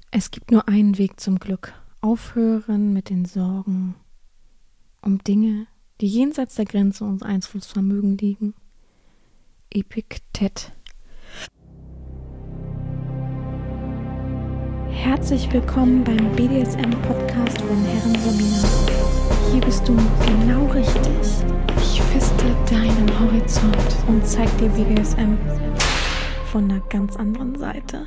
Es gibt nur einen Weg zum Glück. Aufhören mit den Sorgen um Dinge, die jenseits der Grenze unseres Einflussvermögens liegen. Epiktet. Herzlich willkommen beim BDSM-Podcast von Herren Sabina. Hier bist du genau richtig. Ich feste deinen Horizont und zeig dir BDSM von einer ganz anderen Seite.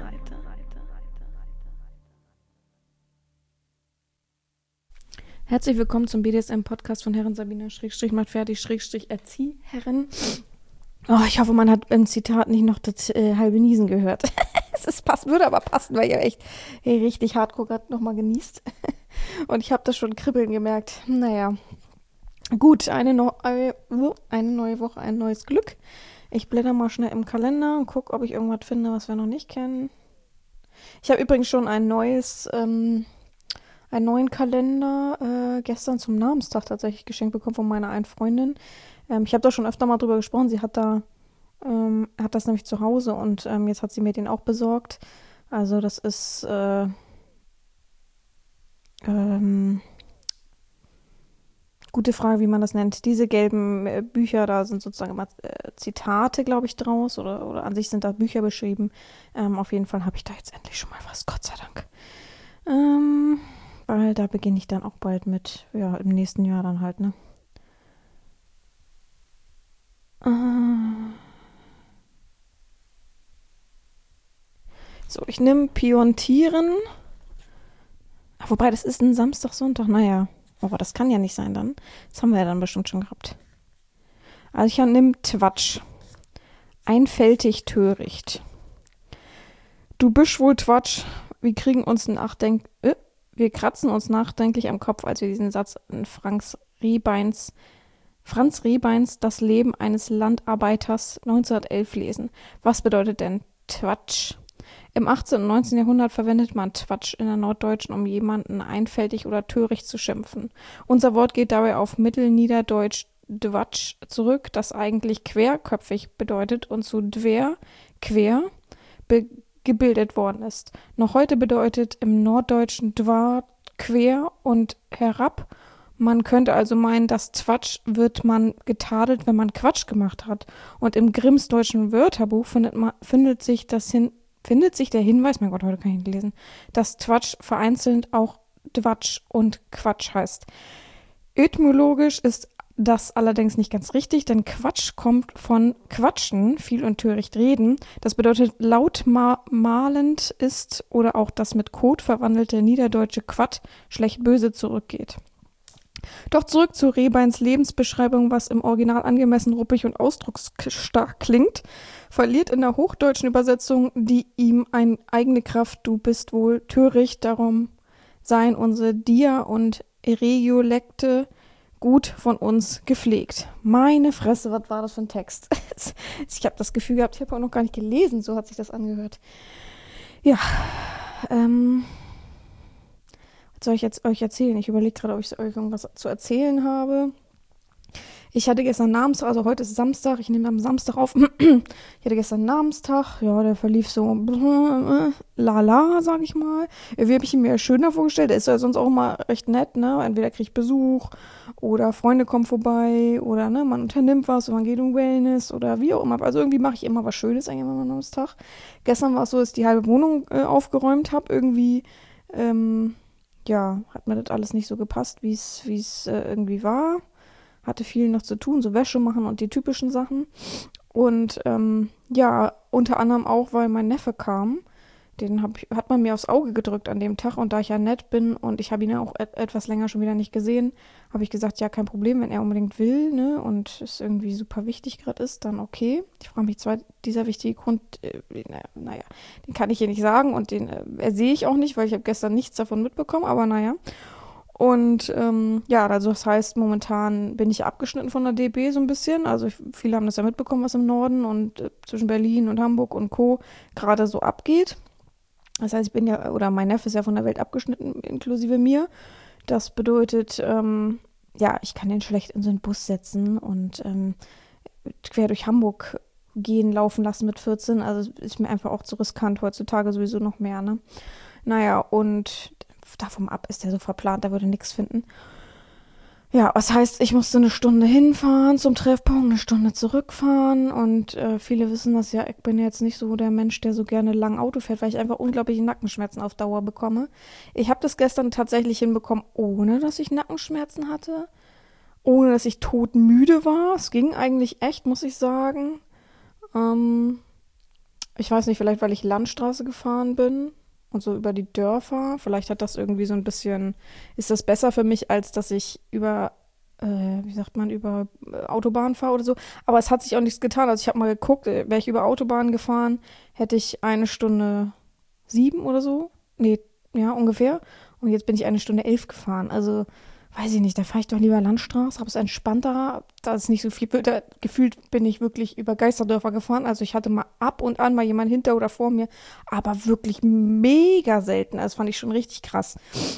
Herzlich willkommen zum BDSM-Podcast von Herren Sabina /macht Erzieherin. Oh, ich hoffe, man hat im Zitat nicht noch das halbe Niesen gehört. Würde aber passen, weil ihr echt richtig hardcore gerade nochmal genießt. Und ich habe das schon kribbeln gemerkt. Naja, gut, eine neue Woche, ein neues Glück. Ich blätter mal schnell im Kalender und gucke, ob ich irgendwas finde, was wir noch nicht kennen. Ich habe übrigens schon einen neuen Kalender gestern zum Namenstag tatsächlich geschenkt bekommen von meiner einen Freundin. Ich habe da schon öfter mal drüber gesprochen. Sie hat das nämlich zu Hause und jetzt hat sie mir den auch besorgt. Also das ist gute Frage, wie man das nennt. Diese gelben Bücher, da sind sozusagen immer Zitate, glaube ich, draus oder an sich sind da Bücher beschrieben. Auf jeden Fall habe ich da jetzt endlich schon mal was, Gott sei Dank. Weil da beginne ich dann auch bald mit, ja, im nächsten Jahr dann halt, ne? So, ich nehme Piontieren. Wobei, das ist ein Samstag, Sonntag, naja. Aber das kann ja nicht sein dann. Das haben wir ja dann bestimmt schon gehabt. Also ich nehme Twatsch. Einfältig töricht. Du bist wohl Twatsch. Wir kratzen uns nachdenklich am Kopf, als wir diesen Satz in Franz Rehbeins Das Leben eines Landarbeiters 1911 lesen. Was bedeutet denn Twatsch? Im 18. und 19. Jahrhundert verwendet man Twatsch in der Norddeutschen, um jemanden einfältig oder töricht zu schimpfen. Unser Wort geht dabei auf Mittelniederdeutsch Dwatsch zurück, das eigentlich querköpfig bedeutet und zu dwer, quer, gebildet worden ist. Noch heute bedeutet im Norddeutschen dwa quer und herab. Man könnte also meinen, dass Twatsch wird man getadelt, wenn man Quatsch gemacht hat. Und im Grimms deutschen Wörterbuch findet sich der Hinweis, mein Gott, heute kann ich nicht lesen, dass Twatsch vereinzelt auch Dwatsch und Quatsch heißt. Etymologisch ist das allerdings nicht ganz richtig, denn Quatsch kommt von Quatschen, viel und töricht reden. Das bedeutet laut malend ist oder auch das mit Kot verwandelte niederdeutsche Quat schlecht böse zurückgeht. Doch zurück zu Rehbeins Lebensbeschreibung, was im Original angemessen ruppig und ausdrucksstark klingt, verliert in der hochdeutschen Übersetzung die ihm eine eigene Kraft, du bist wohl töricht, darum seien unsere Dia- und Regiolekte gut von uns gepflegt. Meine Fresse, was war das für ein Text? Ich habe das Gefühl gehabt, ich habe auch noch gar nicht gelesen, so hat sich das angehört. Ja, was soll ich jetzt euch erzählen? Ich überlege gerade, ob ich euch irgendwas zu erzählen habe. Ich hatte gestern Namenstag, also heute ist Samstag, ich nehme am Samstag auf. Ich hatte gestern Namenstag, ja, der verlief so lala, sag ich mal. Wie habe ich ihn mir schöner vorgestellt? Der ist ja sonst auch immer recht nett, ne? Entweder kriege ich Besuch oder Freunde kommen vorbei oder ne, man unternimmt was und man geht um Wellness oder wie auch immer. Also irgendwie mache ich immer was Schönes eigentlich an meinem Namenstag. Gestern war es so, dass ich die halbe Wohnung aufgeräumt habe. Irgendwie, ja, hat mir das alles nicht so gepasst, wie es irgendwie war. Hatte viel noch zu tun, so Wäsche machen und die typischen Sachen. Und ja, unter anderem auch, weil mein Neffe kam. Hat man mir aufs Auge gedrückt an dem Tag. Und da ich ja nett bin und ich habe ihn ja auch etwas länger schon wieder nicht gesehen, habe ich gesagt, ja, kein Problem, wenn er unbedingt will, ne, und es irgendwie super wichtig gerade ist, dann okay. Ich frage mich zwar, dieser wichtige Grund, naja, den kann ich hier nicht sagen und den ersehe ich auch nicht, weil ich habe gestern nichts davon mitbekommen, aber naja. Und ja, also das heißt, momentan bin ich abgeschnitten von der DB so ein bisschen. Also viele haben das ja mitbekommen, was im Norden und zwischen Berlin und Hamburg und Co. gerade so abgeht. Das heißt, mein Neffe ist ja von der Welt abgeschnitten, inklusive mir. Das bedeutet, ja, ich kann den schlecht in so einen Bus setzen und quer durch Hamburg laufen lassen mit 14. Also ist mir einfach auch zu riskant, heutzutage sowieso noch mehr, ne? Naja, und davon ab ist der so verplant, der würde nichts finden. Ja, was heißt, ich musste eine Stunde hinfahren zum Treffpunkt, eine Stunde zurückfahren und viele wissen das ja, ich bin jetzt nicht so der Mensch, der so gerne lang Auto fährt, weil ich einfach unglaubliche Nackenschmerzen auf Dauer bekomme. Ich habe das gestern tatsächlich hinbekommen, ohne dass ich Nackenschmerzen hatte, ohne dass ich todmüde war. Es ging eigentlich echt, muss ich sagen. Ähm, Ich weiß nicht, vielleicht weil ich Landstraße gefahren bin und so über die Dörfer. Vielleicht hat das irgendwie so ein bisschen, ist das besser für mich, als dass ich über, wie sagt man, über Autobahn fahre oder so. Aber es hat sich auch nichts getan. Also ich habe mal geguckt, wäre ich über Autobahn gefahren, hätte ich 1 Stunde 7 oder so. Nee, ja, ungefähr. Und jetzt bin ich 1 Stunde 11 gefahren. Also weiß ich nicht, da fahre ich doch lieber Landstraße, habe es entspannter, da ist nicht so viel, da, gefühlt bin ich wirklich über Geisterdörfer gefahren, also ich hatte mal ab und an mal jemand hinter oder vor mir, aber wirklich mega selten, also das fand ich schon richtig krass.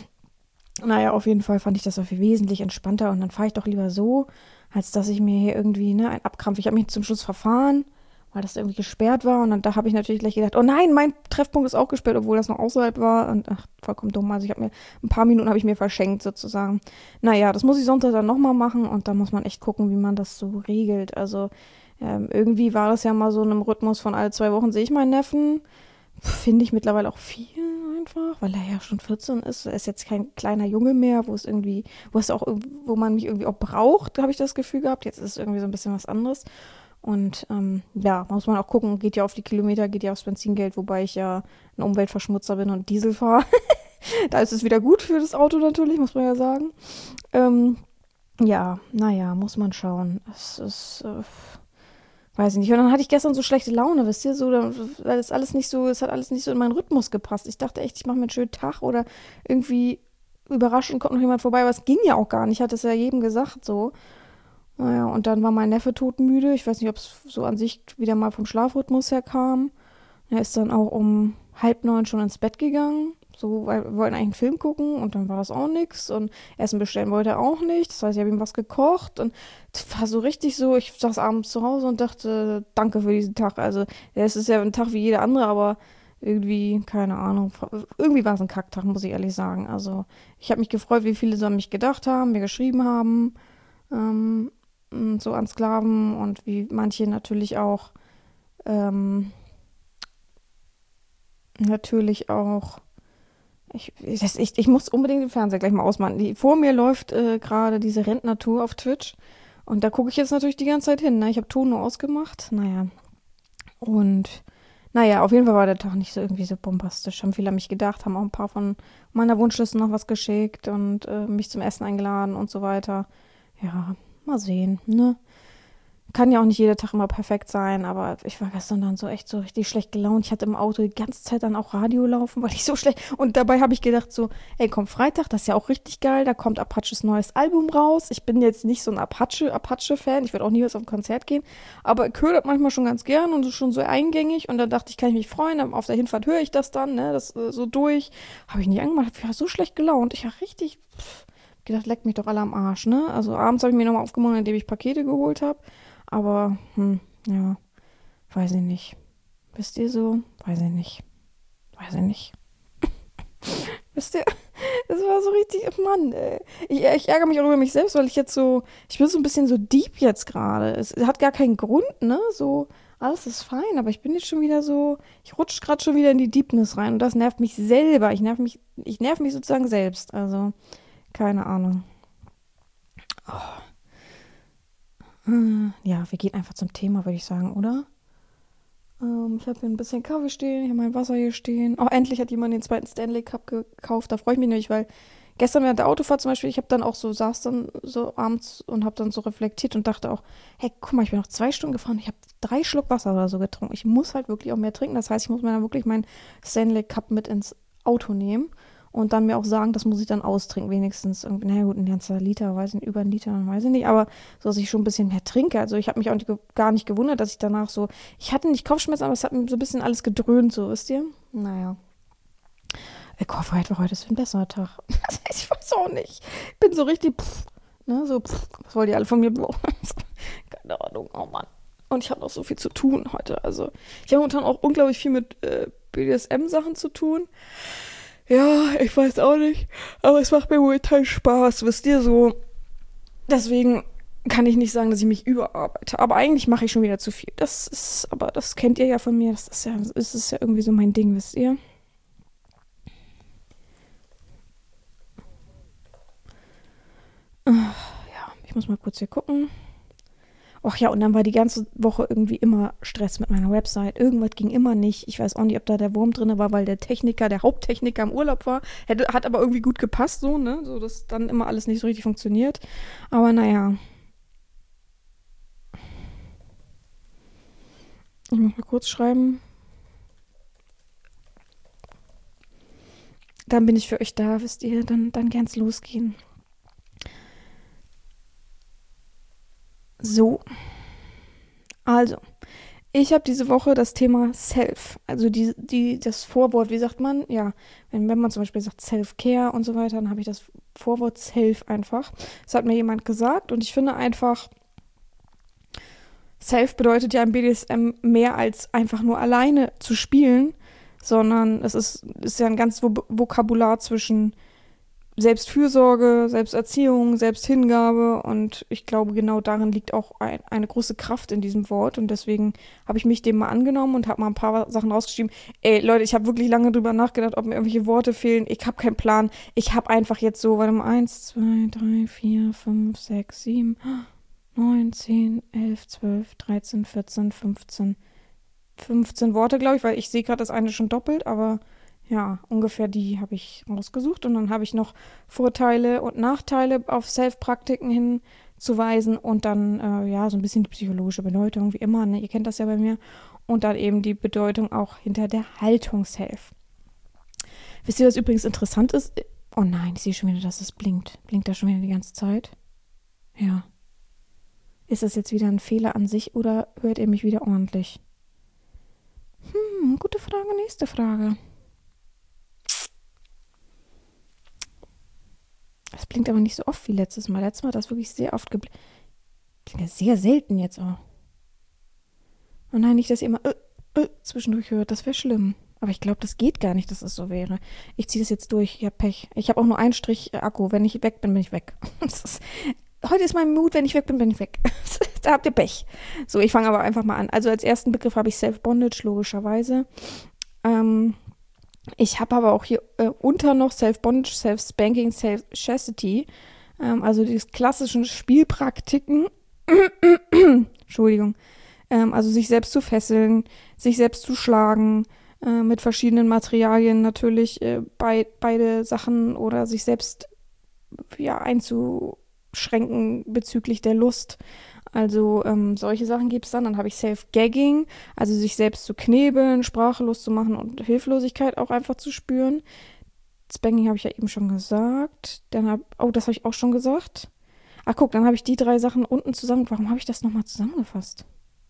Naja, auf jeden Fall fand ich das auch viel wesentlich entspannter und dann fahre ich doch lieber so, als dass ich mir hier irgendwie, ne, ein Abkrampf, ich habe mich zum Schluss verfahren, weil das irgendwie gesperrt war und dann da habe ich natürlich gleich gedacht, oh nein, mein Treffpunkt ist auch gesperrt, obwohl das noch außerhalb war und ach, vollkommen dumm, also ich habe mir, ein paar Minuten habe ich mir verschenkt sozusagen. Naja, das muss ich Sonntag dann nochmal machen und da muss man echt gucken, wie man das so regelt, also irgendwie war das ja mal so in einem Rhythmus von alle 2 Wochen sehe ich meinen Neffen, finde ich mittlerweile auch viel einfach, weil er ja schon 14 ist. Er ist jetzt kein kleiner Junge mehr, wo es irgendwie, wo es auch, wo man mich irgendwie auch braucht, habe ich das Gefühl gehabt. Jetzt ist es irgendwie so ein bisschen was anderes. Und ja, muss man auch gucken, geht ja auf die Kilometer, geht ja aufs Benzingeld, wobei ich ja ein Umweltverschmutzer bin und Diesel fahre. Da ist es wieder gut für das Auto natürlich, muss man ja sagen. Ähm, ja, naja, muss man schauen. Es ist, weiß ich nicht. Und dann hatte ich gestern so schlechte Laune, wisst ihr, so, weil es alles nicht so, es hat alles nicht so in meinen Rhythmus gepasst. Ich dachte echt, ich mache mir einen schönen Tag oder irgendwie überraschend kommt noch jemand vorbei, aber es ging ja auch gar nicht. Ich hatte es ja jedem gesagt so. Naja, und dann war mein Neffe todmüde. Ich weiß nicht, ob es so an sich wieder mal vom Schlafrhythmus her kam. Er ist dann auch um 8:30 schon ins Bett gegangen. So, weil wir wollten eigentlich einen Film gucken und dann war das auch nix. Und Essen bestellen wollte er auch nicht. Das heißt, ich habe ihm was gekocht und das war so richtig so, ich saß abends zu Hause und dachte, danke für diesen Tag. Also, ja, es ist ja ein Tag wie jeder andere, aber irgendwie, keine Ahnung, irgendwie war es ein Kacktag, muss ich ehrlich sagen. Also, ich habe mich gefreut, wie viele so an mich gedacht haben, mir geschrieben haben. Ähm, so an Sklaven und wie manche natürlich auch, ähm, natürlich auch, ich muss unbedingt den Fernseher gleich mal ausmachen. Vor mir läuft gerade diese Rentnertour auf Twitch und da gucke ich jetzt natürlich die ganze Zeit hin. Ne? Ich habe Ton nur ausgemacht, naja. Und naja, auf jeden Fall war der Tag nicht so irgendwie so bombastisch. Haben viele an mich gedacht, haben auch ein paar von meiner Wunschliste noch was geschickt und mich zum Essen eingeladen und so weiter. Ja, mal sehen, ne? Kann ja auch nicht jeder Tag immer perfekt sein, aber ich war gestern dann so echt so richtig schlecht gelaunt. Ich hatte im Auto die ganze Zeit dann auch Radio laufen, weil ich so schlecht. Und dabei habe ich gedacht so, ey, komm Freitag, das ist ja auch richtig geil. Da kommt Apaches neues Album raus. Ich bin jetzt nicht so ein Apache-Fan. Ich würde auch niemals auf ein Konzert gehen. Aber ich höre das manchmal schon ganz gern und ist schon so eingängig. Und da dachte ich, kann ich mich freuen. Auf der Hinfahrt höre ich das dann, ne, das so durch. Habe ich nicht angemacht. Ich war so schlecht gelaunt. Ich war richtig gedacht, leck mich doch alle am Arsch, ne? Also abends habe ich mir nochmal aufgemacht, indem ich Pakete geholt habe. Aber, ja, weiß ich nicht. Wisst ihr so? Weiß ich nicht. Weiß ich nicht. Wisst ihr? Das war so richtig, oh Mann, ey. Ich ärgere mich auch über mich selbst, weil ich jetzt so, ich bin so ein bisschen so deep jetzt gerade. Es hat gar keinen Grund, ne? So, alles ist fein, aber ich bin jetzt schon wieder so, ich rutsche gerade schon wieder in die Deepness rein und das nervt mich selber. Ich nerv mich sozusagen selbst. Also, keine Ahnung. Ja, wir gehen einfach zum Thema, würde ich sagen, oder? Ich habe hier ein bisschen Kaffee stehen, ich habe mein Wasser hier stehen. Oh, endlich hat jemand den zweiten Stanley Cup gekauft. Da freue ich mich nämlich, weil gestern während der Autofahrt zum Beispiel, ich habe dann auch so, saß dann so abends und habe dann so reflektiert und dachte auch, hey, guck mal, ich bin noch 2 Stunden gefahren, ich habe 3 Schluck Wasser oder so getrunken. Ich muss halt wirklich auch mehr trinken. Das heißt, ich muss mir dann wirklich meinen Stanley Cup mit ins Auto nehmen und dann mir auch sagen, das muss ich dann austrinken, wenigstens irgendwie, naja gut, ein ganzer Liter, weiß ich nicht, über einen Liter, weiß ich nicht, aber so, dass ich schon ein bisschen mehr trinke. Also ich habe mich auch nicht, gar nicht gewundert, dass ich danach so, ich hatte nicht Kopfschmerzen, aber es hat mir so ein bisschen alles gedröhnt, so, wisst ihr? Naja. Ich hoffe einfach, heute ist ein besserer Tag. Ich weiß auch nicht. Ich bin so richtig, ne, so, was wollt ihr alle von mir? Keine Ahnung, oh Mann. Und ich habe noch so viel zu tun heute. Also ich habe momentan auch unglaublich viel mit BDSM-Sachen zu tun. Ja, ich weiß auch nicht, aber es macht mir momentan Spaß, wisst ihr, so. Deswegen kann ich nicht sagen, dass ich mich überarbeite. Aber eigentlich mache ich schon wieder zu viel. Aber das kennt ihr ja von mir. Das ist ja irgendwie so mein Ding, wisst ihr? Ja, ich muss mal kurz hier gucken. Och ja, und dann war die ganze Woche irgendwie immer Stress mit meiner Website. Irgendwas ging immer nicht. Ich weiß auch nicht, ob da der Wurm drin war, weil der Haupttechniker im Urlaub war. Hat aber irgendwie gut gepasst, so, ne? So, dass dann immer alles nicht so richtig funktioniert. Aber naja, ich muss mal kurz schreiben. Dann bin ich für euch da, wisst ihr. Dann kann's losgehen. So, also. Ich habe diese Woche das Thema Self, also das Vorwort, wie sagt man? Ja, wenn man zum Beispiel sagt Self-Care und so weiter, dann habe ich das Vorwort Self einfach. Das hat mir jemand gesagt und ich finde einfach, Self bedeutet ja im BDSM mehr als einfach nur alleine zu spielen, sondern ist ja ein ganz Vokabular zwischen Selbstfürsorge, Selbsterziehung, Selbsthingabe und ich glaube, genau darin liegt auch eine große Kraft in diesem Wort und deswegen habe ich mich dem mal angenommen und habe mal ein paar Sachen rausgeschrieben. Ey, Leute, ich habe wirklich lange drüber nachgedacht, ob mir irgendwelche Worte fehlen. Ich habe keinen Plan. Ich habe einfach jetzt so, warte mal, 1, 2, 3, 4, 5, 6, 7, 9, 10, 11, 12, 13, 14, 15 Worte, glaube ich, weil ich sehe gerade das eine schon doppelt, aber ja, ungefähr die habe ich rausgesucht. Und dann habe ich noch Vorteile und Nachteile auf Self-Praktiken hinzuweisen und dann, ja, so ein bisschen die psychologische Bedeutung, wie immer, ne? Ihr kennt das ja bei mir. Und dann eben die Bedeutung auch hinter der Haltung Self. Wisst ihr, was übrigens interessant ist? Oh nein, ich sehe schon wieder, dass es blinkt. Blinkt das schon wieder die ganze Zeit? Ja. Ist das jetzt wieder ein Fehler an sich oder hört ihr mich wieder ordentlich? Gute Frage, nächste Frage. Das blinkt aber nicht so oft wie letztes Mal. Letztes Mal hat das wirklich sehr oft geblinkt. Blinkt ja sehr selten jetzt auch. Oh nein, nicht, dass ihr immer zwischendurch hört. Das wäre schlimm. Aber ich glaube, das geht gar nicht, dass es so wäre. Ich ziehe das jetzt durch. Ich habe Pech. Ich habe auch nur einen Strich Akku. Wenn ich weg bin, bin ich weg. Heute ist mein Mut, wenn ich weg bin, bin ich weg. Da habt ihr Pech. So, ich fange aber einfach mal an. Also als ersten Begriff habe ich Self-Bondage, logischerweise. Ich habe aber auch hier unter noch Self-Bondage, Self-Spanking, Self-Chastity. Also die klassischen Spielpraktiken. Entschuldigung. Also sich selbst zu fesseln, sich selbst zu schlagen, mit verschiedenen Materialien natürlich beide Sachen oder sich selbst ja, einzuschränken bezüglich der Lust. Also solche Sachen gibt es dann. Dann habe ich Self-Gagging, also sich selbst zu knebeln, sprachlos zu machen und Hilflosigkeit auch einfach zu spüren. Spanking habe ich ja eben schon gesagt. Das habe ich auch schon gesagt. Ach guck, dann habe ich die 3 Sachen unten zusammen. Warum habe ich das nochmal zusammengefasst?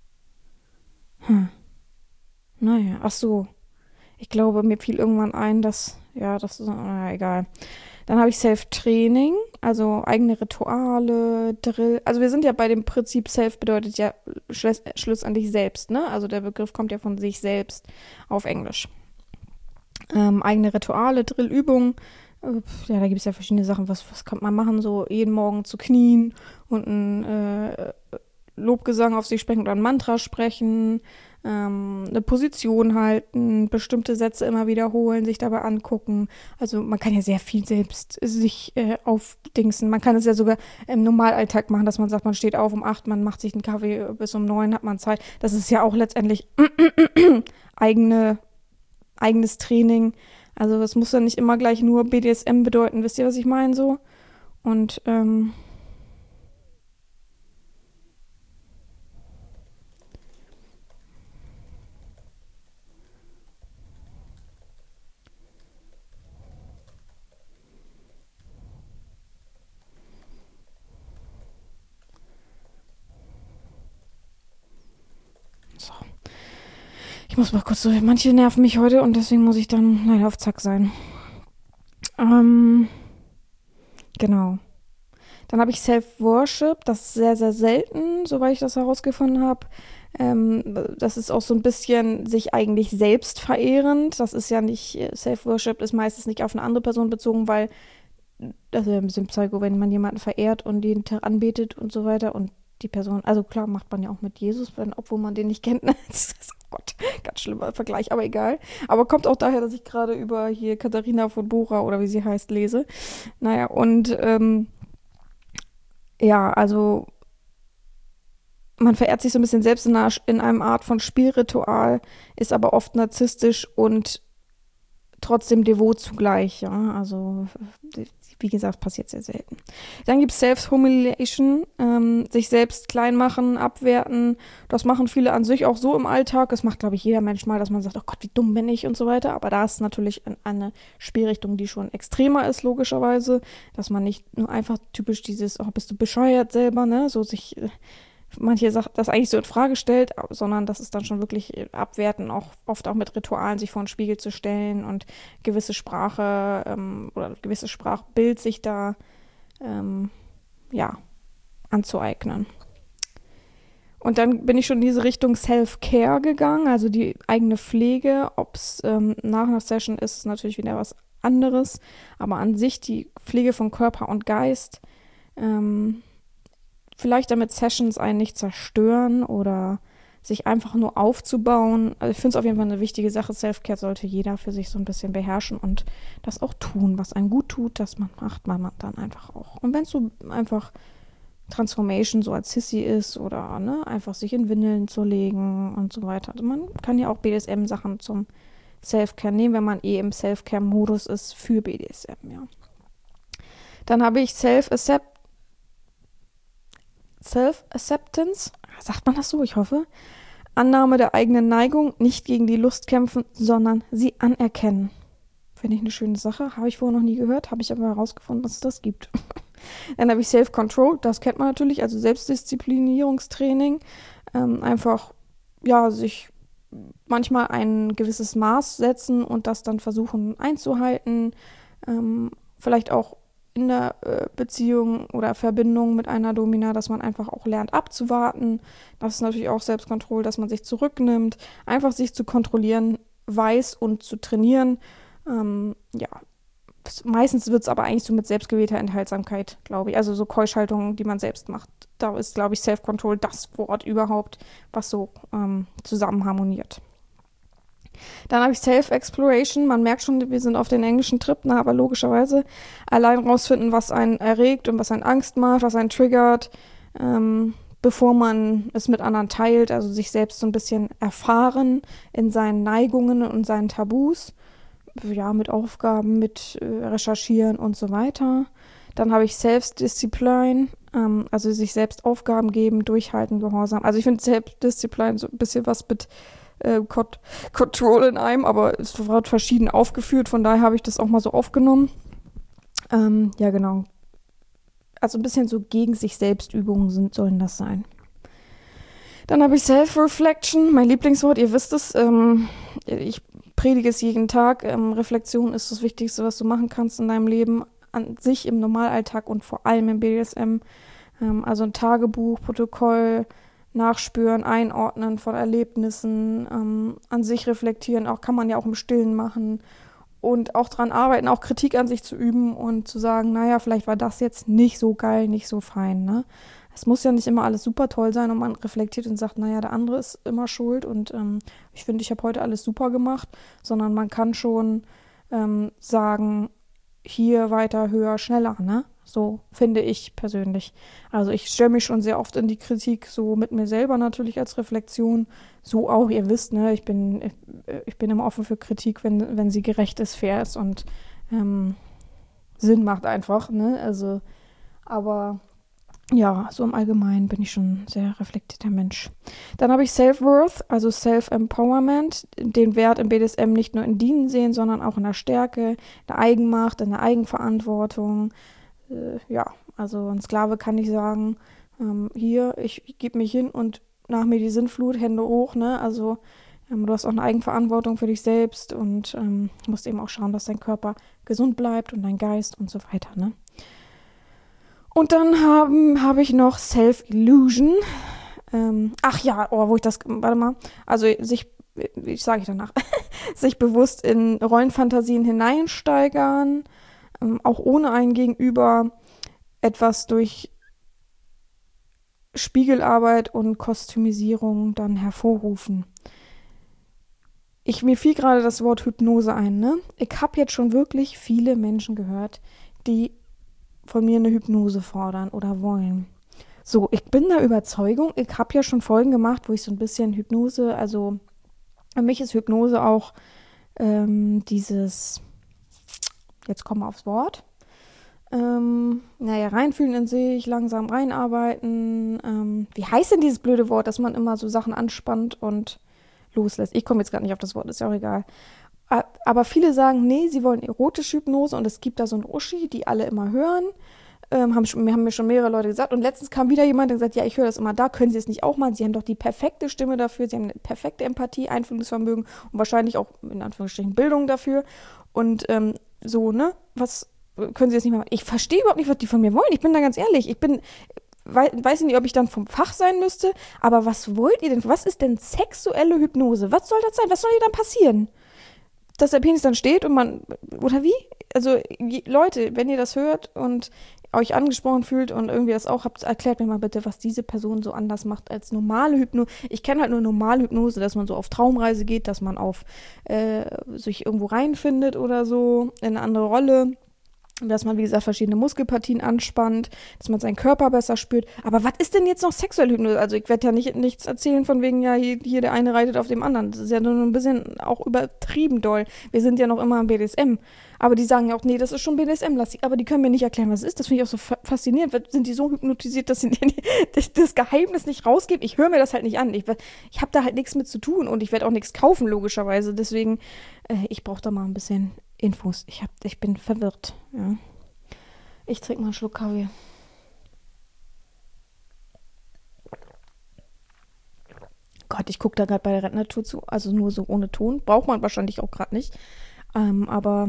Naja, ach so. Ich glaube, mir fiel irgendwann ein, das ist, egal. Dann habe ich Self-Training, also eigene Rituale, Drill. Also wir sind ja bei dem Prinzip Self bedeutet ja schlussendlich selbst, ne? Also der Begriff kommt ja von sich selbst auf Englisch. Eigene Rituale, Drillübungen. Ja, da gibt es ja verschiedene Sachen. Was kann man machen? So jeden Morgen zu knien und ein Lobgesang auf sich sprechen oder ein Mantra sprechen, eine Position halten, bestimmte Sätze immer wiederholen, sich dabei angucken. Also man kann ja sehr viel selbst sich aufdingsen. Man kann es ja sogar im Normalalltag machen, dass man sagt, man steht auf um 8, man macht sich einen Kaffee, bis um 9 hat man Zeit. Das ist ja auch letztendlich eigenes Training. Also es muss ja nicht immer gleich nur BDSM bedeuten. Wisst ihr, was ich meine so? Und so. Ich muss mal kurz so, manche nerven mich heute und deswegen muss ich dann leider auf Zack sein. Genau. Dann habe ich Self-Worship, das ist sehr, sehr selten, soweit ich das herausgefunden habe. Das ist auch so ein bisschen sich eigentlich selbst verehrend. Das ist ja nicht, Self-Worship ist meistens nicht auf eine andere Person bezogen, weil das ist ja ein bisschen Psycho, wenn man jemanden verehrt und jeden Tag anbetet und so weiter und die Person, also klar, macht man ja auch mit Jesus, obwohl man den nicht kennt. Oh Gott, ganz schlimmer Vergleich, aber egal. Aber kommt auch daher, dass ich gerade über hier Katharina von Bora oder wie sie heißt lese. Naja, und ja, also man verehrt sich so ein bisschen selbst in einem Art von Spielritual, ist aber oft narzisstisch und trotzdem devot zugleich, ja. Also, wie gesagt, passiert sehr selten. Dann gibt es Self-Humiliation, sich selbst klein machen, abwerten. Das machen viele an sich auch so im Alltag. Das macht, glaube ich, jeder Mensch mal, dass man sagt, oh Gott, wie dumm bin ich und so weiter. Aber da ist natürlich eine Spielrichtung, die schon extremer ist, logischerweise. Dass man nicht nur einfach typisch dieses, oh, bist du bescheuert selber, ne, so sich manche Sachen das eigentlich so in Frage stellt, sondern das ist dann schon wirklich abwerten, auch oft auch mit Ritualen sich vor den Spiegel zu stellen und gewisse Sprache oder gewisse Sprachbild sich da ja anzueignen. Und dann bin ich schon in diese Richtung Self-Care gegangen, also die eigene Pflege. Ob es nach einer Session ist, ist natürlich wieder was anderes, aber an sich die Pflege von Körper und Geist, vielleicht damit Sessions einen nicht zerstören oder sich einfach nur aufzubauen. Also ich finde es auf jeden Fall eine wichtige Sache. Self-Care sollte jeder für sich so ein bisschen beherrschen und das auch tun, was einem gut tut, das macht man dann einfach auch. Und wenn es so einfach Transformation so als Sissy ist oder ne, einfach sich in Windeln zu legen und so weiter. Also man kann ja auch BDSM-Sachen zum Self-Care nehmen, wenn man im Self-Care-Modus ist für BDSM, ja. Dann habe ich Self-Acceptance, sagt man das so, ich hoffe. Annahme der eigenen Neigung, nicht gegen die Lust kämpfen, sondern sie anerkennen. Finde ich eine schöne Sache, habe ich vorher noch nie gehört, habe ich aber herausgefunden, dass es das gibt. Dann habe ich Self-Control, das kennt man natürlich, also Selbstdisziplinierungstraining. Einfach, ja, sich manchmal ein gewisses Maß setzen und das dann versuchen einzuhalten. Vielleicht auch in der Beziehung oder Verbindung mit einer Domina, dass man einfach auch lernt abzuwarten. Das ist natürlich auch Selbstkontrolle, dass man sich zurücknimmt, einfach sich zu kontrollieren weiß und zu trainieren. Ja, meistens wird es aber eigentlich so mit selbstgewählter Enthaltsamkeit, glaube ich. Also so Keuschhaltungen, die man selbst macht. Da ist, glaube ich, Self-Control das Wort überhaupt, was so zusammen harmoniert. Dann habe ich Self-Exploration. Man merkt schon, wir sind auf den englischen Trip, aber logischerweise allein rausfinden, was einen erregt und was einen Angst macht, was einen triggert, bevor man es mit anderen teilt. Also sich selbst so ein bisschen erfahren in seinen Neigungen und seinen Tabus. Ja, mit Aufgaben, mit Recherchieren und so weiter. Dann habe ich Self-Discipline, also sich selbst Aufgaben geben, durchhalten, Gehorsam. Also ich finde Self-Discipline so ein bisschen was mit Control in einem, aber es wird verschieden aufgeführt, von daher habe ich das auch mal so aufgenommen. Ja, genau. Also ein bisschen so gegen sich selbst Übungen sollen das sein. Dann habe ich Self-Reflection, mein Lieblingswort, ihr wisst es. Ich predige es jeden Tag. Reflexion ist das Wichtigste, was du machen kannst in deinem Leben, an sich im Normalalltag und vor allem im BDSM. Also ein Tagebuch, Protokoll, Nachspüren, Einordnen von Erlebnissen, an sich reflektieren, auch kann man ja auch im Stillen machen und auch dran arbeiten, auch Kritik an sich zu üben und zu sagen, naja, vielleicht war das jetzt nicht so geil, nicht so fein, ne? Es muss ja nicht immer alles super toll sein und man reflektiert und sagt, naja, der andere ist immer schuld und ich finde, ich habe heute alles super gemacht, sondern man kann schon sagen, hier weiter, höher, schneller, ne? So finde ich persönlich. Also ich stelle mich schon sehr oft in die Kritik, so mit mir selber natürlich als Reflexion. So auch, ihr wisst, ne, ich bin immer offen für Kritik, wenn sie gerecht ist, fair ist und Sinn macht einfach, ne? Also, aber ja, so im Allgemeinen bin ich schon ein sehr reflektierter Mensch. Dann habe ich Self-Worth, also Self-Empowerment, den Wert im BDSM nicht nur in Dienen sehen, sondern auch in der Stärke, in der Eigenmacht, in der Eigenverantwortung. Ja, also ein Sklave kann nicht sagen, hier, ich gebe mich hin und nach mir die Sinnflut, Hände hoch, ne? Also du hast auch eine Eigenverantwortung für dich selbst und musst eben auch schauen, dass dein Körper gesund bleibt und dein Geist und so weiter, ne? Und dann habe ich noch Self-Illusion. Ach ja, oh, warte mal, also ich sage ich danach, sich bewusst in Rollenfantasien hineinsteigern, auch ohne ein Gegenüber etwas durch Spiegelarbeit und Kostümisierung dann hervorrufen. Mir fiel gerade das Wort Hypnose ein, ne? Ich habe jetzt schon wirklich viele Menschen gehört, die von mir eine Hypnose fordern oder wollen. So, ich bin der Überzeugung, ich habe ja schon Folgen gemacht, wo ich so ein bisschen Hypnose, also für mich ist Hypnose auch jetzt kommen wir aufs Wort, reinfühlen in sich, langsam reinarbeiten. Wie heißt denn dieses blöde Wort, dass man immer so Sachen anspannt und loslässt? Ich komme jetzt gerade nicht auf das Wort, ist ja auch egal. Aber viele sagen, nee, sie wollen erotische Hypnose und es gibt da so ein Uschi, die alle immer hören. Haben mir schon mehrere Leute gesagt. Und letztens kam wieder jemand, der gesagt, ja, ich höre das immer da, können Sie es nicht auch machen? Sie haben doch die perfekte Stimme dafür, Sie haben eine perfekte Empathie, Einfühlungsvermögen und wahrscheinlich auch, in Anführungsstrichen, Bildung dafür. Und was können Sie das nicht mehr machen? Ich verstehe überhaupt nicht, was die von mir wollen. Ich bin da ganz ehrlich. Weiß ich nicht, ob ich dann vom Fach sein müsste, aber was wollt ihr denn? Was ist denn sexuelle Hypnose? Was soll das sein? Was soll ihr dann passieren? Dass der Penis dann steht und oder wie? Also, Leute, wenn ihr das hört und euch angesprochen fühlt und irgendwie das auch habt, erklärt mir mal bitte, was diese Person so anders macht als normale Hypnose. Ich kenne halt nur normale Hypnose, dass man so auf Traumreise geht, dass man sich irgendwo reinfindet oder so, in eine andere Rolle. Dass man, wie gesagt, verschiedene Muskelpartien anspannt, dass man seinen Körper besser spürt. Aber was ist denn jetzt noch sexuelle Hypnose? Also ich werde ja nichts erzählen von wegen, ja, hier der eine reitet auf dem anderen. Das ist ja nur ein bisschen auch übertrieben doll. Wir sind ja noch immer am BDSM. Aber die sagen ja auch, nee, das ist schon BDSM-lastig. Aber die können mir nicht erklären, was es ist. Das finde ich auch so faszinierend. Sind die so hypnotisiert, dass sie das Geheimnis nicht rausgeben? Ich höre mir das halt nicht an. Ich habe da halt nichts mit zu tun und ich werde auch nichts kaufen, logischerweise. Deswegen, ich brauche da mal ein bisschen Infos. Ich bin verwirrt. Ja. Ich trinke mal einen Schluck Kaffee. Gott, ich gucke da gerade bei der Rentnertour zu. Also nur so ohne Ton. Braucht man wahrscheinlich auch gerade nicht. Aber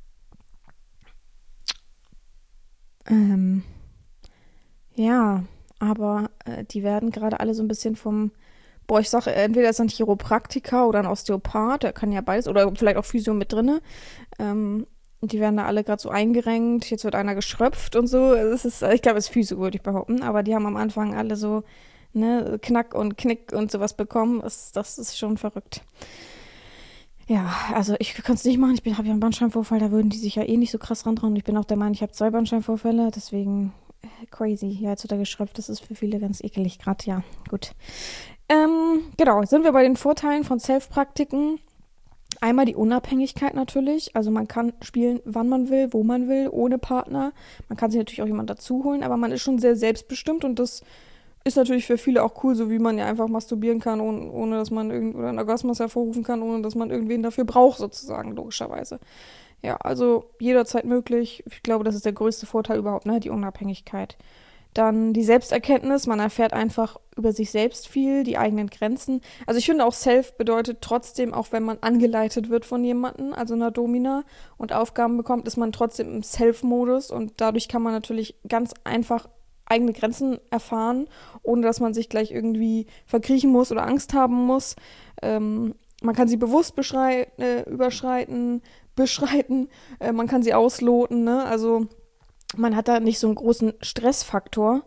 ja, aber die werden gerade alle so ein bisschen ich sage, entweder ist ein Chiropraktiker oder ein Osteopath, der kann ja beides, oder vielleicht auch Physio mit drinne. Die werden da alle gerade so eingerenkt, jetzt wird einer geschröpft und so. Ich glaube, es ist Physio, würde ich behaupten, aber die haben am Anfang alle so, ne, Knack und Knick und sowas bekommen. Das ist schon verrückt. Ja, also ich kann es nicht machen, habe ja einen Bandscheibenvorfall, da würden die sich ja eh nicht so krass rantrauen. Ich bin auch der Meinung, ich habe 2 Bandscheibenvorfälle, deswegen crazy. Ja, jetzt wird er geschröpft, das ist für viele ganz ekelig gerade, ja, gut. Genau, sind wir bei den Vorteilen von Self-Praktiken. Einmal die Unabhängigkeit natürlich. Also man kann spielen, wann man will, wo man will, ohne Partner. Man kann sich natürlich auch jemanden dazu holen, aber man ist schon sehr selbstbestimmt und das ist natürlich für viele auch cool, so wie man ja einfach masturbieren kann, ohne dass man oder einen Orgasmus hervorrufen kann, ohne dass man irgendwen dafür braucht, sozusagen, logischerweise. Ja, also jederzeit möglich. Ich glaube, das ist der größte Vorteil überhaupt, ne? Die Unabhängigkeit. Dann die Selbsterkenntnis, man erfährt einfach über sich selbst viel, die eigenen Grenzen. Also ich finde auch Self bedeutet trotzdem, auch wenn man angeleitet wird von jemandem, also einer Domina und Aufgaben bekommt, ist man trotzdem im Self-Modus und dadurch kann man natürlich ganz einfach eigene Grenzen erfahren, ohne dass man sich gleich irgendwie verkriechen muss oder Angst haben muss. Man kann sie bewusst überschreiten, beschreiten, man kann sie ausloten, ne? Also man hat da nicht so einen großen Stressfaktor,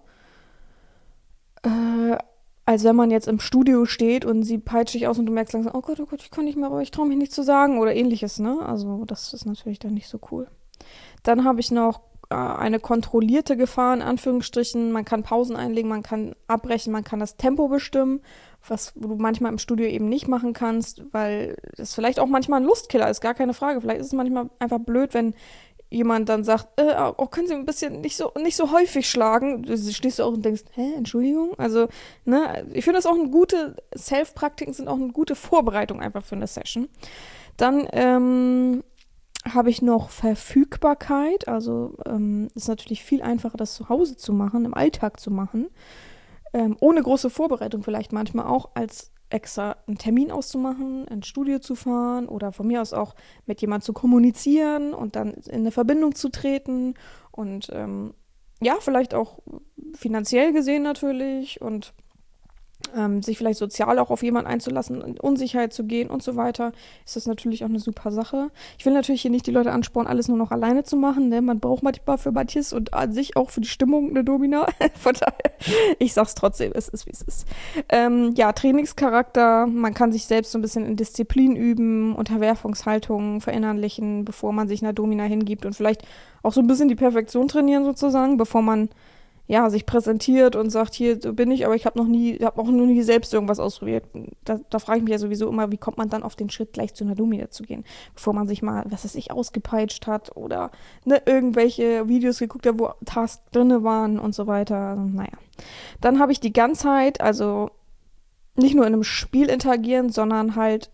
als wenn man jetzt im Studio steht und sie peitscht dich aus und du merkst langsam, oh Gott, ich kann nicht mehr, aber ich traue mich nicht zu sagen oder ähnliches, ne? Also das ist natürlich dann nicht so cool. Dann habe ich noch eine kontrollierte Gefahr, in Anführungsstrichen. Man kann Pausen einlegen, man kann abbrechen, man kann das Tempo bestimmen, was du manchmal im Studio eben nicht machen kannst, weil das vielleicht auch manchmal ein Lustkiller ist, gar keine Frage. Vielleicht ist es manchmal einfach blöd, wenn jemand dann sagt, können Sie ein bisschen nicht so häufig schlagen. Du stehst auch und denkst, Entschuldigung? Also, ne, ich finde das auch Self-Praktiken sind auch eine gute Vorbereitung einfach für eine Session. Dann habe ich noch Verfügbarkeit. Also ist natürlich viel einfacher, das zu Hause zu machen, im Alltag zu machen. Ohne große Vorbereitung vielleicht manchmal auch, als extra einen Termin auszumachen, ins Studio zu fahren oder von mir aus auch mit jemandem zu kommunizieren und dann in eine Verbindung zu treten und ja, vielleicht auch finanziell gesehen natürlich und sich vielleicht sozial auch auf jemanden einzulassen, in Unsicherheit zu gehen und so weiter, ist das natürlich auch eine super Sache. Ich will natürlich hier nicht die Leute anspornen, alles nur noch alleine zu machen, ne? Man braucht manchmal für manches und an sich auch für die Stimmung eine Domina. Von daher, ich sag's trotzdem, es ist, wie es ist. Ja, Trainingscharakter, man kann sich selbst so ein bisschen in Disziplin üben, Unterwerfungshaltungen verinnerlichen, bevor man sich einer Domina hingibt und vielleicht auch so ein bisschen die Perfektion trainieren sozusagen, bevor man ja, sich präsentiert und sagt, hier so bin ich, aber ich habe auch noch nie selbst irgendwas ausprobiert. Da frage ich mich ja sowieso immer, wie kommt man dann auf den Schritt, gleich zu einer Domina zu gehen, bevor man sich mal, was weiß ich, ausgepeitscht hat oder ne, irgendwelche Videos geguckt hat, wo Tasks drinne waren und so weiter. Also, naja. Dann habe ich die Ganzheit, also nicht nur in einem Spiel interagieren, sondern halt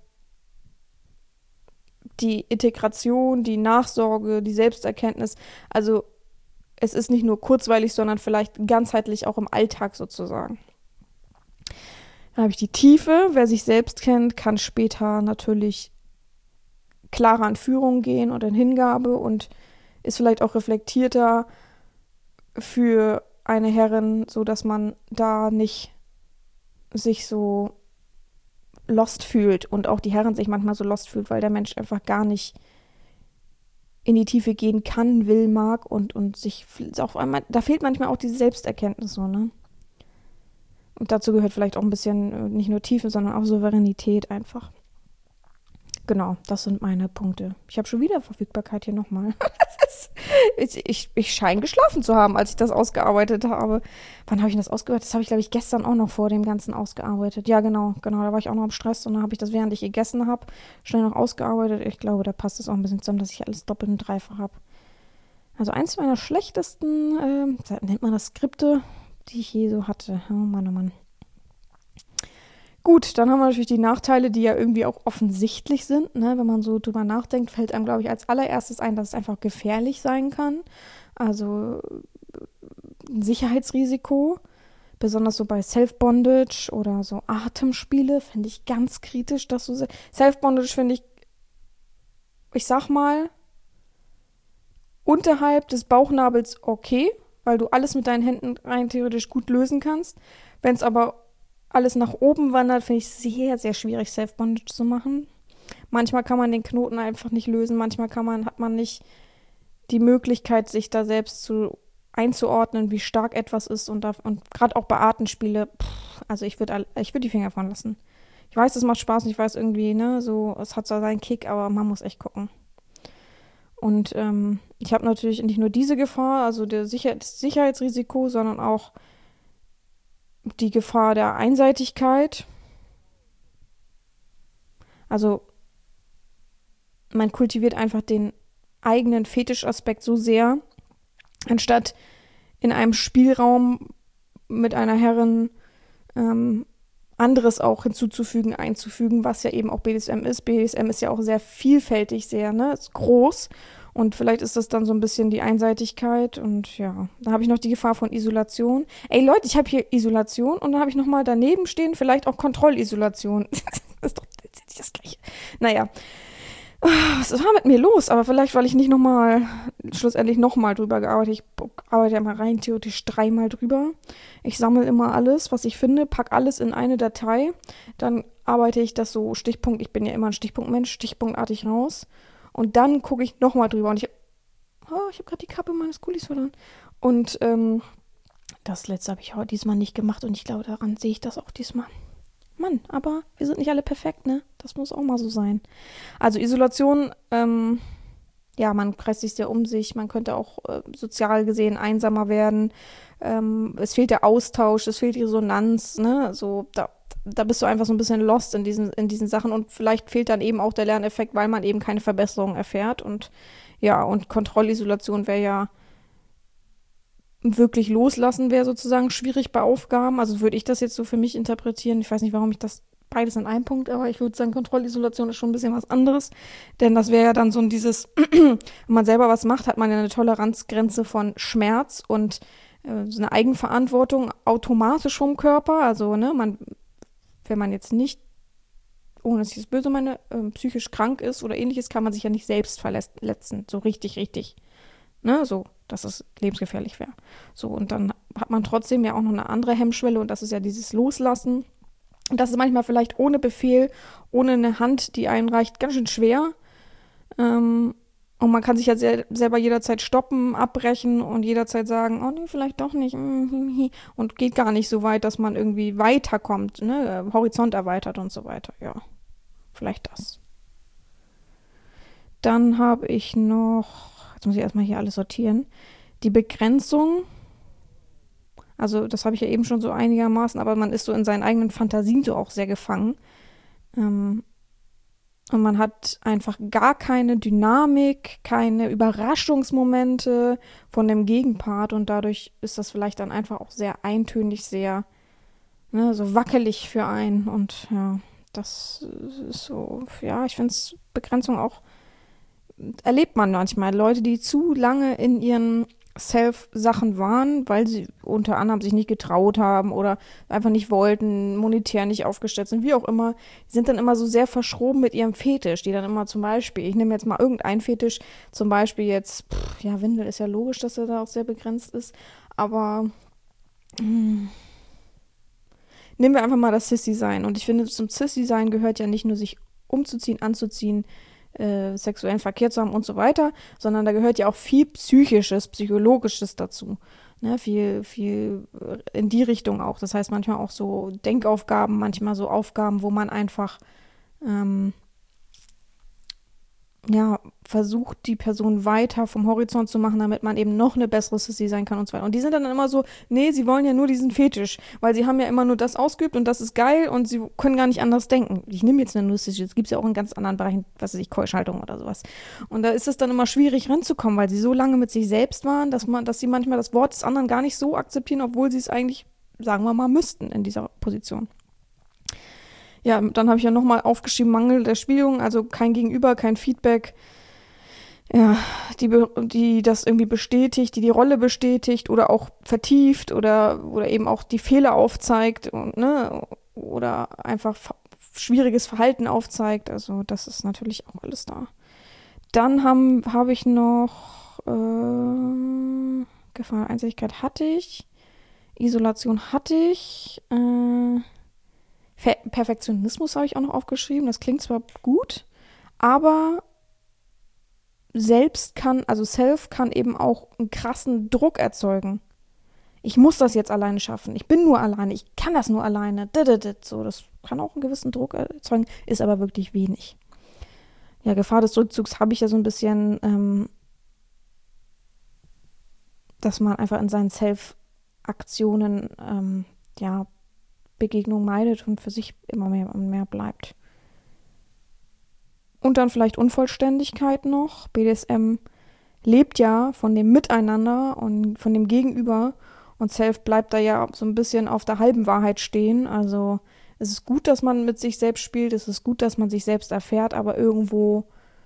die Integration, die Nachsorge, die Selbsterkenntnis, also es ist nicht nur kurzweilig, sondern vielleicht ganzheitlich auch im Alltag sozusagen. Dann habe ich die Tiefe. Wer sich selbst kennt, kann später natürlich klarer an Führung gehen und in Hingabe und ist vielleicht auch reflektierter für eine Herrin, sodass man da nicht sich so lost fühlt und auch die Herrin sich manchmal so lost fühlt, weil der Mensch einfach gar nicht in die Tiefe gehen kann, will, mag und sich auch einmal, da fehlt manchmal auch diese Selbsterkenntnis so, ne? Und dazu gehört vielleicht auch ein bisschen nicht nur Tiefe, sondern auch Souveränität einfach. Genau, das sind meine Punkte. Ich habe schon wieder Verfügbarkeit hier nochmal. Ich scheine geschlafen zu haben, als ich das ausgearbeitet habe. Wann habe ich das ausgearbeitet? Das habe ich, glaube ich, gestern auch noch vor dem Ganzen ausgearbeitet. Ja, genau. Da war ich auch noch im Stress und dann habe ich das, während ich gegessen habe, schnell noch ausgearbeitet. Ich glaube, da passt es auch ein bisschen zusammen, dass ich alles doppelt und dreifach habe. Also eins meiner schlechtesten, nennt man das Skripte, die ich je so hatte. Oh Mann, oh Mann. Gut, dann haben wir natürlich die Nachteile, die ja irgendwie auch offensichtlich sind. Ne? Wenn man so drüber nachdenkt, fällt einem, glaube ich, als allererstes ein, dass es einfach gefährlich sein kann. Also ein Sicherheitsrisiko, besonders so bei Self-Bondage oder so Atemspiele, finde ich ganz kritisch, dass so Self-Bondage finde ich sag mal, unterhalb des Bauchnabels okay, weil du alles mit deinen Händen rein theoretisch gut lösen kannst. Wenn es aber alles nach oben wandert, finde ich es sehr, sehr schwierig, Self-Bondage zu machen. Manchmal kann man den Knoten einfach nicht lösen, manchmal hat man nicht die Möglichkeit, sich da selbst einzuordnen, wie stark etwas ist und gerade auch bei Artenspiele, also ich würd die Finger von lassen. Ich weiß, es macht Spaß und ich weiß irgendwie, ne, so, es hat zwar seinen Kick, aber man muss echt gucken. Und ich habe natürlich nicht nur diese Gefahr, also das Sicherheitsrisiko, sondern auch die Gefahr der Einseitigkeit. Also man kultiviert einfach den eigenen Fetischaspekt so sehr, anstatt in einem Spielraum mit einer Herrin anderes auch hinzuzufügen, einzufügen, was ja eben auch BDSM ist. BDSM ist ja auch sehr vielfältig, sehr, ne, ist groß. Und vielleicht ist das dann so ein bisschen die Einseitigkeit und ja, da habe ich noch die Gefahr von Isolation. Ey Leute, ich habe hier Isolation und dann habe ich nochmal daneben stehen, vielleicht auch Kontrollisolation. Das ist doch das Gleiche. Naja, was war mit mir los? Aber vielleicht, weil ich nicht schlussendlich nochmal drüber gearbeitet habe. Ich arbeite ja mal rein theoretisch 3-mal drüber. Ich sammle immer alles, was ich finde, packe alles in eine Datei. Dann arbeite ich das so Stichpunkt, ich bin ja immer ein Stichpunktmensch, stichpunktartig raus. Und dann gucke ich nochmal drüber. Und ich habe gerade die Kappe meines Kulis verloren. Und das letzte habe ich heute diesmal nicht gemacht. Und ich glaube, daran sehe ich das auch diesmal. Mann, aber wir sind nicht alle perfekt, ne? Das muss auch mal so sein. Also Isolation, ja, man kreist sich sehr um sich. Man könnte auch sozial gesehen einsamer werden. Es fehlt der Austausch, es fehlt die Resonanz, ne? So, da bist du einfach so ein bisschen lost in diesen Sachen und vielleicht fehlt dann eben auch der Lerneffekt, weil man eben keine Verbesserung erfährt und ja, und Kontrollisolation wäre ja wirklich loslassen wäre sozusagen schwierig bei Aufgaben, also würde ich das jetzt so für mich interpretieren, ich weiß nicht, warum ich das beides in einem Punkt, aber ich würde sagen, Kontrollisolation ist schon ein bisschen was anderes, denn das wäre ja dann so wenn man selber was macht, hat man ja eine Toleranzgrenze von Schmerz und so eine Eigenverantwortung automatisch vom Körper, also ne, wenn man jetzt nicht, ohne dass ich das böse meine, psychisch krank ist oder ähnliches, kann man sich ja nicht selbst verletzen. So richtig. Ne, so, dass es lebensgefährlich wäre. So, und dann hat man trotzdem ja auch noch eine andere Hemmschwelle und das ist ja dieses Loslassen. Und das ist manchmal vielleicht ohne Befehl, ohne eine Hand, die einreicht, ganz schön schwer. Und man kann sich ja selber jederzeit stoppen, abbrechen und jederzeit sagen, oh nee, vielleicht doch nicht. Und geht gar nicht so weit, dass man irgendwie weiterkommt, ne? Horizont erweitert und so weiter. Ja, vielleicht das. Dann habe ich noch, jetzt muss ich erstmal hier alles sortieren, die Begrenzung. Also das habe ich ja eben schon so einigermaßen, aber man ist so in seinen eigenen Fantasien so auch sehr gefangen. Ähm, Und man hat einfach gar keine Dynamik, keine Überraschungsmomente von dem Gegenpart und dadurch ist das vielleicht dann einfach auch sehr eintönig, sehr, ne, so wackelig für einen und ja, das ist so, ja, ich finde es Begrenzung auch, erlebt man manchmal. Leute, die zu lange in ihren Self-Sachen waren, weil sie unter anderem sich nicht getraut haben oder einfach nicht wollten, monetär nicht aufgestellt sind, wie auch immer, die sind dann immer so sehr verschroben mit ihrem Fetisch, die dann immer zum Beispiel, ich nehme jetzt mal irgendeinen Fetisch, zum Beispiel jetzt, ja, Windel ist ja logisch, dass er da auch sehr begrenzt ist, aber nehmen wir einfach mal das Cis-Design und ich finde, zum Cis-Design gehört ja nicht nur sich umzuziehen, anzuziehen, sexuellen Verkehr zu haben und so weiter, sondern da gehört ja auch viel Psychisches, Psychologisches dazu. Ne, viel in die Richtung auch. Das heißt manchmal auch so Denkaufgaben, manchmal so Aufgaben, wo man einfach ähm, ja, versucht, die Person weiter vom Horizont zu machen, damit man eben noch eine bessere Sissy sein kann und so weiter. Und die sind dann immer so, nee, sie wollen ja nur diesen Fetisch, weil sie haben ja immer nur das ausgeübt und das ist geil und sie können gar nicht anders denken. Ich nehme jetzt eine Sissy, das gibt es ja auch in ganz anderen Bereichen, was weiß ich, Keuschhaltung oder sowas. Und da ist es dann immer schwierig ranzukommen, weil sie so lange mit sich selbst waren, dass sie manchmal das Wort des anderen gar nicht so akzeptieren, obwohl sie es eigentlich, sagen wir mal, müssten in dieser Position. Ja, dann habe ich ja nochmal aufgeschrieben, Mangel der Spiegelung, also kein Gegenüber, kein Feedback, ja, die das irgendwie bestätigt, die Rolle bestätigt oder auch vertieft oder eben auch die Fehler aufzeigt und, ne, oder einfach schwieriges Verhalten aufzeigt. Also das ist natürlich auch alles da. Dann habe ich noch Gefahr, Einsichtigkeit hatte ich, Isolation hatte ich, Perfektionismus habe ich auch noch aufgeschrieben. Das klingt zwar gut, aber Self kann eben auch einen krassen Druck erzeugen. Ich muss das jetzt alleine schaffen. Ich bin nur alleine. Ich kann das nur alleine. So, das kann auch einen gewissen Druck erzeugen, ist aber wirklich wenig. Ja, Gefahr des Rückzugs habe ich ja so ein bisschen, dass man einfach in seinen Self-Aktionen, ja, Begegnung meidet und für sich immer mehr und mehr bleibt. Und dann vielleicht Unvollständigkeit noch. BDSM lebt ja von dem Miteinander und von dem Gegenüber und Self bleibt da ja so ein bisschen auf der halben Wahrheit stehen. Also es ist gut, dass man mit sich selbst spielt, es ist gut, dass man sich selbst erfährt, aber irgendwo,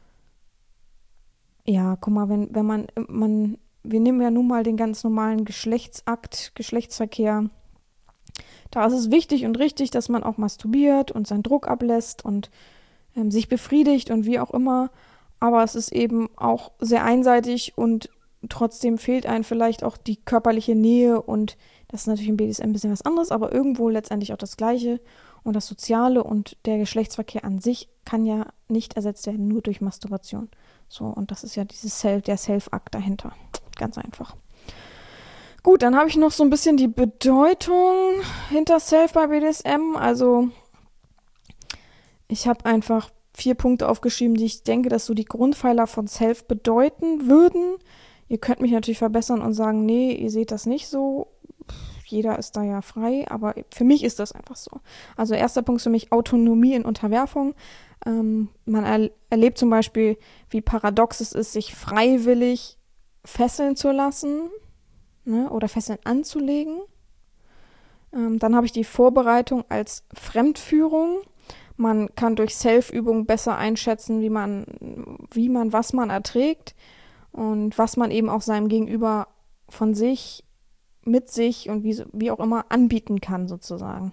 ja, guck mal, wenn wir nehmen ja nun mal den ganz normalen Geschlechtsverkehr. Da ist es wichtig und richtig, dass man auch masturbiert und seinen Druck ablässt und sich befriedigt und wie auch immer. Aber es ist eben auch sehr einseitig und trotzdem fehlt einem vielleicht auch die körperliche Nähe und das ist natürlich im BDSM ein bisschen was anderes, aber irgendwo letztendlich auch das Gleiche. Und das Soziale und der Geschlechtsverkehr an sich kann ja nicht ersetzt werden, nur durch Masturbation. So, und das ist ja der Self-Akt dahinter. Ganz einfach. Gut, dann habe ich noch so ein bisschen die Bedeutung hinter Self bei BDSM. Also ich habe einfach 4 Punkte aufgeschrieben, die ich denke, dass so die Grundpfeiler von Self bedeuten würden. Ihr könnt mich natürlich verbessern und sagen, nee, ihr seht das nicht so. Jeder ist da ja frei, aber für mich ist das einfach so. Also erster Punkt ist für mich Autonomie in Unterwerfung. Man erlebt zum Beispiel, wie paradox es ist, sich freiwillig fesseln zu lassen, ne, oder Fesseln anzulegen. Dann habe ich die Vorbereitung als Fremdführung. Man kann durch Self-Übung besser einschätzen, was man erträgt und was man eben auch seinem Gegenüber von sich, mit sich und wie auch immer anbieten kann, sozusagen.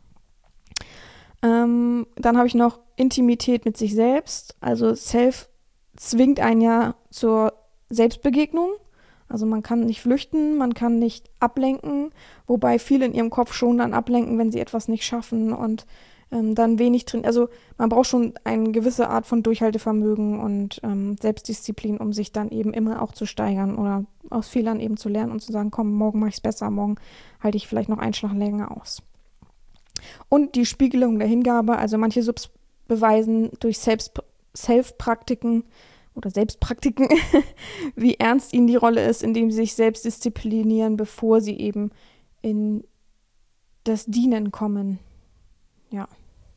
Dann habe ich noch Intimität mit sich selbst. Also Self zwingt einen ja zur Selbstbegegnung. Also man kann nicht flüchten, man kann nicht ablenken, wobei viele in ihrem Kopf schon dann ablenken, wenn sie etwas nicht schaffen und dann wenig drin. Also man braucht schon eine gewisse Art von Durchhaltevermögen und Selbstdisziplin, um sich dann eben immer auch zu steigern oder aus Fehlern eben zu lernen und zu sagen, komm, morgen mache ich es besser, morgen halte ich vielleicht noch einen Schlag länger aus. Und die Spiegelung der Hingabe, also manche Subs beweisen durch Self-Praktiken oder Selbstpraktiken, wie ernst ihnen die Rolle ist, indem sie sich selbst disziplinieren, bevor sie eben in das Dienen kommen. Ja.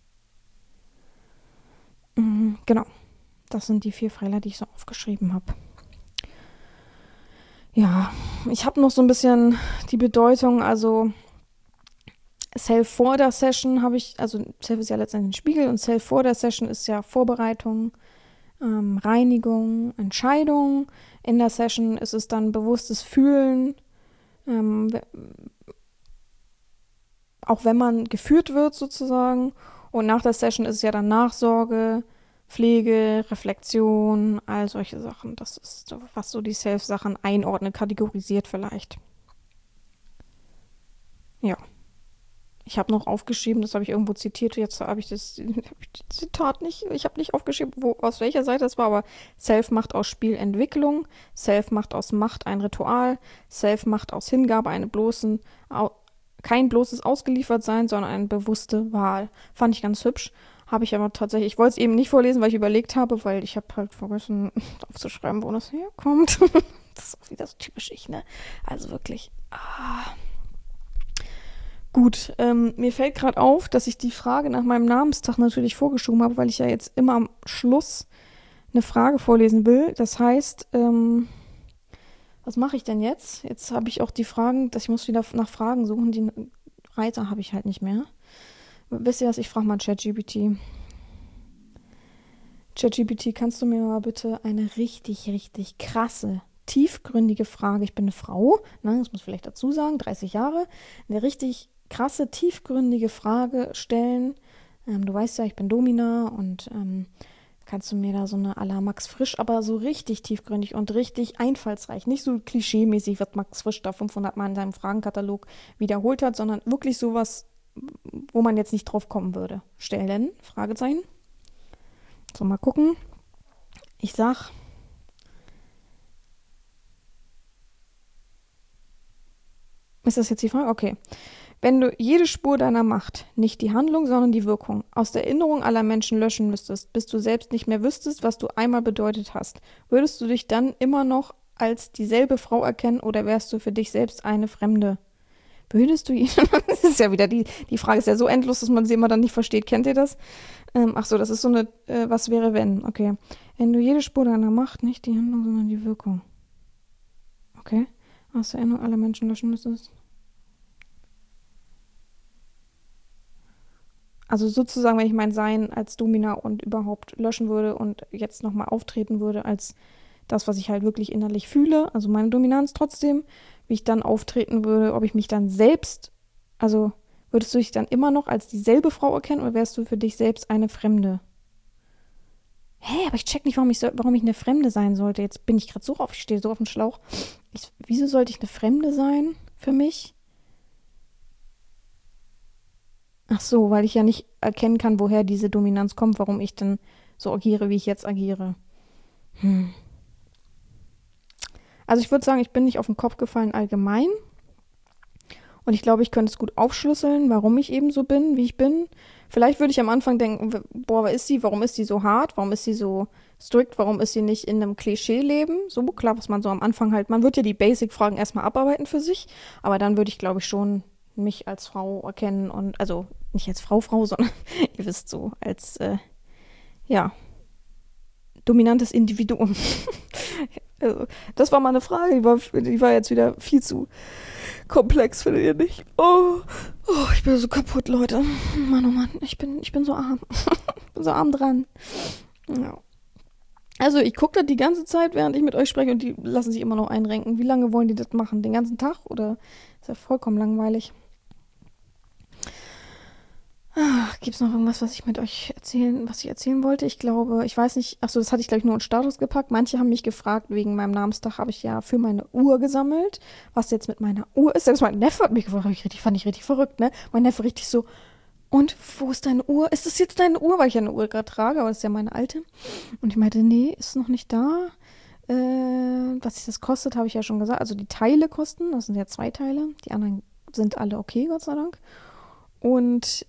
Genau. Das sind die 4 Pfeiler, die ich so aufgeschrieben habe. Ja, ich habe noch so ein bisschen die Bedeutung, also Self vor der Session habe ich, also Self ist ja letztendlich ein Spiegel und Self vor der Session ist ja Vorbereitung, Reinigung, Entscheidung. In der Session ist es dann bewusstes Fühlen, auch wenn man geführt wird sozusagen. Und nach der Session ist es ja dann Nachsorge, Pflege, Reflexion, all solche Sachen. Das ist, was so die Self-Sachen einordnet, kategorisiert vielleicht. Ja. Ich habe noch aufgeschrieben, das habe ich irgendwo zitiert, jetzt habe ich das Zitat nicht, ich habe nicht aufgeschrieben, aus welcher Seite das war, aber Self macht aus Spiel Entwicklung, Self macht aus Macht ein Ritual, Self macht aus Hingabe kein bloßes Ausgeliefertsein, sondern eine bewusste Wahl. Fand ich ganz hübsch, habe ich aber tatsächlich, ich wollte es eben nicht vorlesen, weil ich überlegt habe, weil ich habe halt vergessen aufzuschreiben, wo das herkommt. Das ist auch wieder so typisch ich, ne? Also wirklich, Gut, mir fällt gerade auf, dass ich die Frage nach meinem Namenstag natürlich vorgeschoben habe, weil ich ja jetzt immer am Schluss eine Frage vorlesen will. Das heißt, was mache ich denn jetzt? Jetzt habe ich auch die Fragen, dass ich muss wieder nach Fragen suchen. Die Reiter habe ich halt nicht mehr. Wisst ihr was? Ich frage mal ChatGPT. ChatGPT, kannst du mir mal bitte eine richtig, richtig krasse, tiefgründige Frage, ich bin eine Frau, ne, das muss ich vielleicht dazu sagen, 30 Jahre, eine richtig krasse, tiefgründige Frage stellen. Du weißt ja, ich bin Domina und kannst du mir da so eine à la Max Frisch, aber so richtig tiefgründig und richtig einfallsreich, nicht so klischeemäßig, was Max Frisch da 500 Mal in seinem Fragenkatalog wiederholt hat, sondern wirklich sowas, wo man jetzt nicht drauf kommen würde. Stellen? Fragezeichen. So, mal gucken. Ich sag, ist das jetzt die Frage? Okay. Wenn du jede Spur deiner Macht, nicht die Handlung, sondern die Wirkung, aus der Erinnerung aller Menschen löschen müsstest, bis du selbst nicht mehr wüsstest, was du einmal bedeutet hast, würdest du dich dann immer noch als dieselbe Frau erkennen oder wärst du für dich selbst eine Fremde? Würdest du das ist ja wieder die Frage ist ja so endlos, dass man sie immer dann nicht versteht. Kennt ihr das? Ach so, das ist so eine, was wäre wenn? Okay. Wenn du jede Spur deiner Macht, nicht die Handlung, sondern die Wirkung. Okay. Aus der Erinnerung aller Menschen löschen müsstest. Also sozusagen, wenn ich mein Sein als Domina und überhaupt löschen würde und jetzt nochmal auftreten würde als das, was ich halt wirklich innerlich fühle, also meine Dominanz trotzdem, wie ich dann auftreten würde, ob ich mich dann selbst, also würdest du dich dann immer noch als dieselbe Frau erkennen oder wärst du für dich selbst eine Fremde? Hä, aber ich check nicht, warum ich eine Fremde sein sollte. Jetzt bin ich gerade so auf, ich stehe so auf dem Schlauch. Wieso sollte ich eine Fremde sein für mich? Ach so, weil ich ja nicht erkennen kann, woher diese Dominanz kommt, warum ich denn so agiere, wie ich jetzt agiere. Also ich würde sagen, ich bin nicht auf den Kopf gefallen allgemein. Und ich glaube, ich könnte es gut aufschlüsseln, warum ich eben so bin, wie ich bin. Vielleicht würde ich am Anfang denken, boah, wer ist sie? Warum ist sie so hart? Warum ist sie so strikt? Warum ist sie nicht in einem Klischee-Leben? So klar, was man so am Anfang halt, man wird ja die Basic-Fragen erstmal abarbeiten für sich. Aber dann würde ich, glaube ich, schon mich als Frau erkennen und, also nicht als Frau, sondern ihr wisst so, als, ja, dominantes Individuum. Also, das war mal eine Frage, die war jetzt wieder viel zu komplex, findet ihr nicht? Oh, ich bin so kaputt, Leute. Mann, oh Mann, ich bin so arm. Ich bin so arm dran. Ja. Also ich gucke da die ganze Zeit, während ich mit euch spreche und die lassen sich immer noch einrenken. Wie lange wollen die das machen? Den ganzen Tag? Oder ist ja vollkommen langweilig? Gibt es noch irgendwas, was ich erzählen wollte? Ich glaube, ich weiß nicht, achso, das hatte ich, glaube ich, nur in Status gepackt. Manche haben mich gefragt, wegen meinem Namenstag habe ich ja für meine Uhr gesammelt, was jetzt mit meiner Uhr ist. Selbst mein Neffe hat mich gefragt, fand ich richtig verrückt, ne? Mein Neffe richtig so, und wo ist deine Uhr? Ist das jetzt deine Uhr? Weil ich ja eine Uhr gerade trage, aber das ist ja meine alte. Und ich meinte, nee, ist noch nicht da. Was sich das kostet, habe ich ja schon gesagt. Also die Teile kosten, das sind ja 2 Teile. Die anderen sind alle okay, Gott sei Dank. Und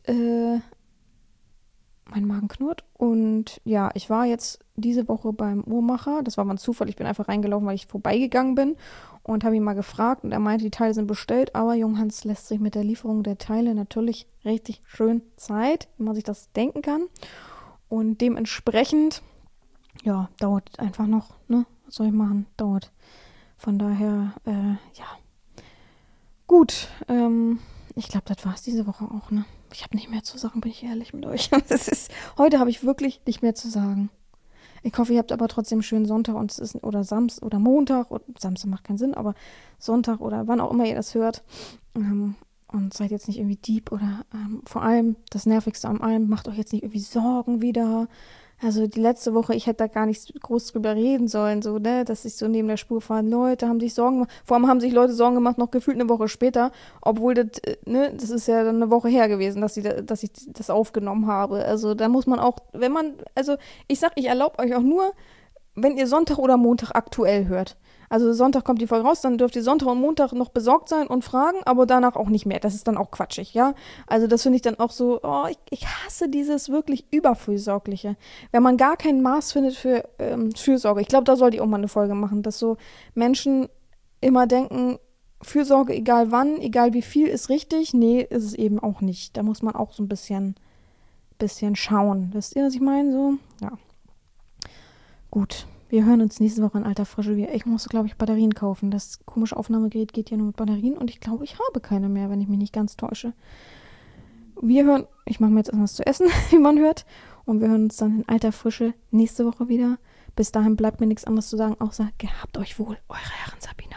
mein Magen knurrt. Und ja, ich war jetzt diese Woche beim Uhrmacher. Das war mal ein Zufall. Ich bin einfach reingelaufen, weil ich vorbeigegangen bin und habe ihn mal gefragt. Und er meinte, die Teile sind bestellt. Aber Junghans lässt sich mit der Lieferung der Teile natürlich richtig schön Zeit, wie man sich das denken kann. Und dementsprechend, ja, dauert einfach noch, ne? Was soll ich machen? Dauert. Von daher, ja. Gut, ich glaube, das war es diese Woche auch, ne? Ich habe nicht mehr zu sagen, bin ich ehrlich mit euch. Heute habe ich wirklich nicht mehr zu sagen. Ich hoffe, ihr habt aber trotzdem einen schönen Sonntag und es ist oder Samstag oder Montag. Und Samstag macht keinen Sinn, aber Sonntag oder wann auch immer ihr das hört. Und seid jetzt nicht irgendwie deep oder vor allem das Nervigste an allem, macht euch jetzt nicht irgendwie Sorgen wieder. Also die letzte Woche, ich hätte da gar nicht groß drüber reden sollen, so, ne, dass ich so neben der Spur fahren. Leute haben sich Sorgen gemacht. Vor allem haben sich Leute Sorgen gemacht, noch gefühlt eine Woche später, obwohl das, ne, das ist ja dann eine Woche her gewesen, dass ich das aufgenommen habe. Also da muss man auch, wenn man, also ich erlaube euch auch nur, wenn ihr Sonntag oder Montag aktuell hört. Also Sonntag kommt die Folge raus, dann dürft ihr Sonntag und Montag noch besorgt sein und fragen, aber danach auch nicht mehr. Das ist dann auch quatschig, ja. Also das finde ich dann auch so, oh, ich hasse dieses wirklich Überfürsorgliche. Wenn man gar kein Maß findet für Fürsorge. Ich glaube, da sollte ich auch mal eine Folge machen, dass so Menschen immer denken, Fürsorge, egal wann, egal wie viel, ist richtig. Nee, ist es eben auch nicht. Da muss man auch so ein bisschen schauen. Wisst ihr, was ich meine? So, ja. Gut, wir hören uns nächste Woche in alter Frische wieder. Ich muss, glaube ich, Batterien kaufen. Das komische Aufnahmegerät geht ja nur mit Batterien und ich glaube, ich habe keine mehr, wenn ich mich nicht ganz täusche. Ich mache mir jetzt etwas zu essen, wie man hört. Und wir hören uns dann in alter Frische nächste Woche wieder. Bis dahin bleibt mir nichts anderes zu sagen, außer gehabt euch wohl, eure Herren Sabine.